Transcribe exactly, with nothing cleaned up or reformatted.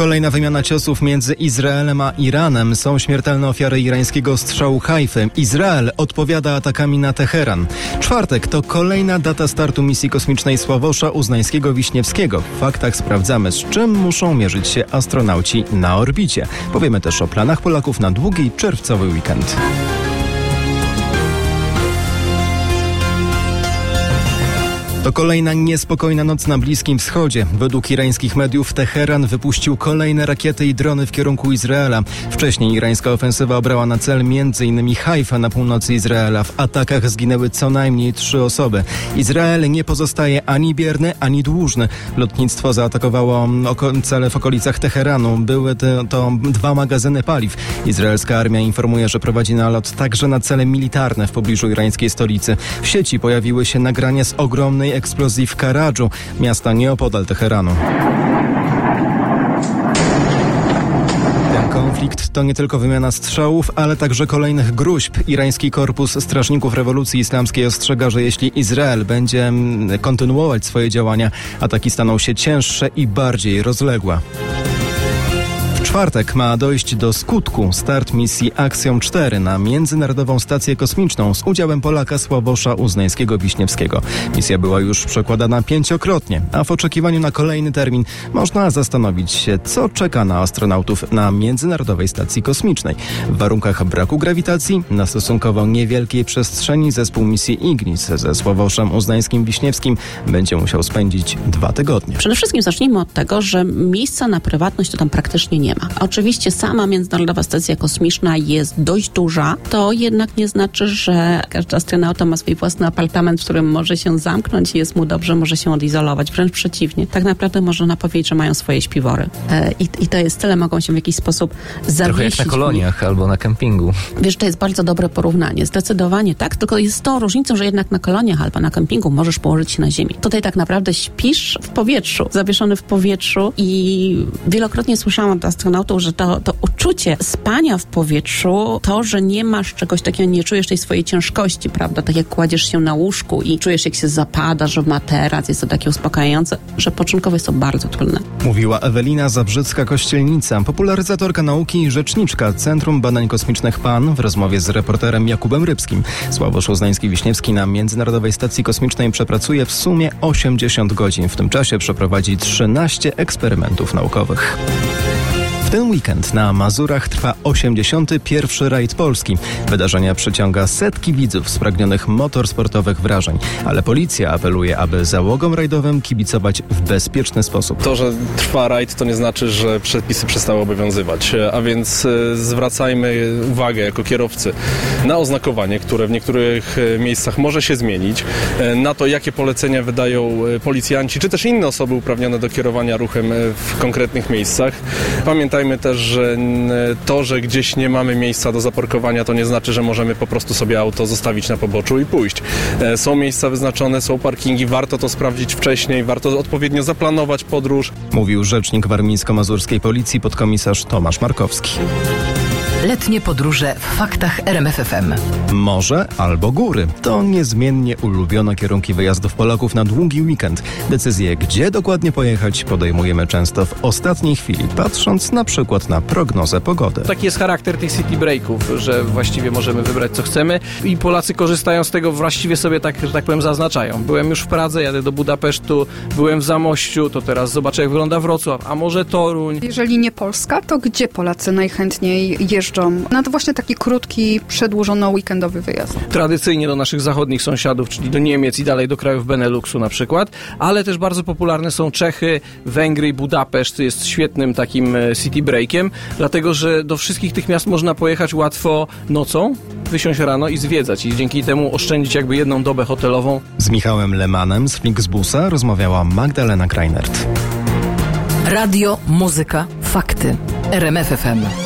Kolejna wymiana ciosów między Izraelem a Iranem. Są śmiertelne ofiary irańskiego strzału Hajfy. Izrael odpowiada atakami na Teheran. Czwartek to kolejna data startu misji kosmicznej Sławosza Uznańskiego-Wiśniewskiego. W faktach sprawdzamy, z czym muszą mierzyć się astronauci na orbicie. Powiemy też o planach Polaków na długi czerwcowy weekend. To kolejna niespokojna noc na Bliskim Wschodzie. Według irańskich mediów Teheran wypuścił kolejne rakiety i drony w kierunku Izraela. Wcześniej irańska ofensywa obrała na cel m.in. Hajfa na północy Izraela. W atakach zginęły co najmniej trzy osoby. Izrael nie pozostaje ani bierny, ani dłużny. Lotnictwo zaatakowało oko- cele w okolicach Teheranu. Były to, to dwa magazyny paliw. Izraelska armia informuje, że prowadzi nalot także na cele militarne w pobliżu irańskiej stolicy. W sieci pojawiły się nagrania z ogromnej eksplozji w Karadżu, miasta nieopodal Teheranu. Ten konflikt to nie tylko wymiana strzałów, ale także kolejnych gruźb. Irański Korpus Strażników Rewolucji Islamskiej ostrzega, że jeśli Izrael będzie kontynuować swoje działania, ataki staną się cięższe i bardziej rozległe. W czwartek ma dojść do skutku start misji Axiom cztery na Międzynarodową Stację Kosmiczną z udziałem Polaka Sławosza Uznańskiego-Wiśniewskiego. Misja była już przekładana pięciokrotnie, a w oczekiwaniu na kolejny termin można zastanowić się, co czeka na astronautów na Międzynarodowej Stacji Kosmicznej. W warunkach braku grawitacji na stosunkowo niewielkiej przestrzeni zespół misji Ignis ze Sławoszem Uznańskim-Wiśniewskim będzie musiał spędzić dwa tygodnie. Przede wszystkim zacznijmy od tego, że miejsca na prywatność to tam praktycznie nie ma. Oczywiście sama Międzynarodowa Stacja Kosmiczna jest dość duża, to jednak nie znaczy, że każdy astronauta ma swój własny apartament, w którym może się zamknąć i jest mu dobrze, może się odizolować. Wręcz przeciwnie. Tak naprawdę można powiedzieć, że mają swoje śpiwory. E, i, I to jest tyle, mogą się w jakiś sposób zawiesić. Trochę jak na koloniach albo na kempingu. Wiesz, to jest bardzo dobre porównanie. Zdecydowanie tak, tylko jest to różnicą, że jednak na koloniach albo na kempingu możesz położyć się na ziemi. Tutaj tak naprawdę śpisz w powietrzu, zawieszony w powietrzu i wielokrotnie słyszałam od astronautów, że to, to uczucie spania w powietrzu, to, że nie masz czegoś takiego, nie czujesz tej swojej ciężkości, prawda? Tak jak kładziesz się na łóżku i czujesz, jak się zapadasz w materac, jest to takie uspokajające, że początkowo jest to bardzo trudne. Mówiła Ewelina Zabrzycka-Kościelnica, popularyzatorka nauki i rzeczniczka Centrum Badań Kosmicznych P A N w rozmowie z reporterem Jakubem Rybskim. Sławosz Uznański-Wiśniewski na Międzynarodowej Stacji Kosmicznej przepracuje w sumie osiemdziesiąt godzin. W tym czasie przeprowadzi trzynaście eksperymentów naukowych. W ten weekend na Mazurach trwa osiemdziesiąty pierwszy rajd Polski. Wydarzenia przyciąga setki widzów spragnionych motorsportowych wrażeń, ale policja apeluje, aby załogom rajdowym kibicować w bezpieczny sposób. To, że trwa rajd, to nie znaczy, że przepisy przestały obowiązywać, a więc zwracajmy uwagę jako kierowcy na oznakowanie, które w niektórych miejscach może się zmienić, na to, jakie polecenia wydają policjanci, czy też inne osoby uprawnione do kierowania ruchem w konkretnych miejscach. Pamiętajmy też, że to, że gdzieś nie mamy miejsca do zaparkowania, to nie znaczy, że możemy po prostu sobie auto zostawić na poboczu i pójść. Są miejsca wyznaczone, są parkingi, warto to sprawdzić wcześniej, warto odpowiednio zaplanować podróż. Mówił rzecznik warmińsko-mazurskiej policji podkomisarz Tomasz Markowski. Letnie podróże w faktach R M F F M. Morze albo góry. To niezmiennie ulubione kierunki wyjazdów Polaków na długi weekend. Decyzję, gdzie dokładnie pojechać, podejmujemy często w ostatniej chwili, patrząc na przykład na prognozę pogody. Taki jest charakter tych city breaków, że właściwie możemy wybrać co chcemy i Polacy korzystają z tego, właściwie sobie tak, że tak powiem, zaznaczają. Byłem już w Pradze, jadę do Budapesztu, byłem w Zamościu, to teraz zobaczę, jak wygląda Wrocław, a może Toruń. Jeżeli nie Polska, to gdzie Polacy najchętniej jeżdżą na to właśnie taki krótki, przedłużono-weekendowy wyjazd? Tradycyjnie do naszych zachodnich sąsiadów, czyli do Niemiec i dalej do krajów Beneluxu na przykład, ale też bardzo popularne są Czechy, Węgry i Budapeszt jest świetnym takim city breakiem, dlatego że do wszystkich tych miast można pojechać łatwo nocą, wysiąść rano i zwiedzać i dzięki temu oszczędzić jakby jedną dobę hotelową. Z Michałem Lemanem z Flixbusa rozmawiała Magdalena Krajnert. Radio, muzyka, fakty. R M F F M.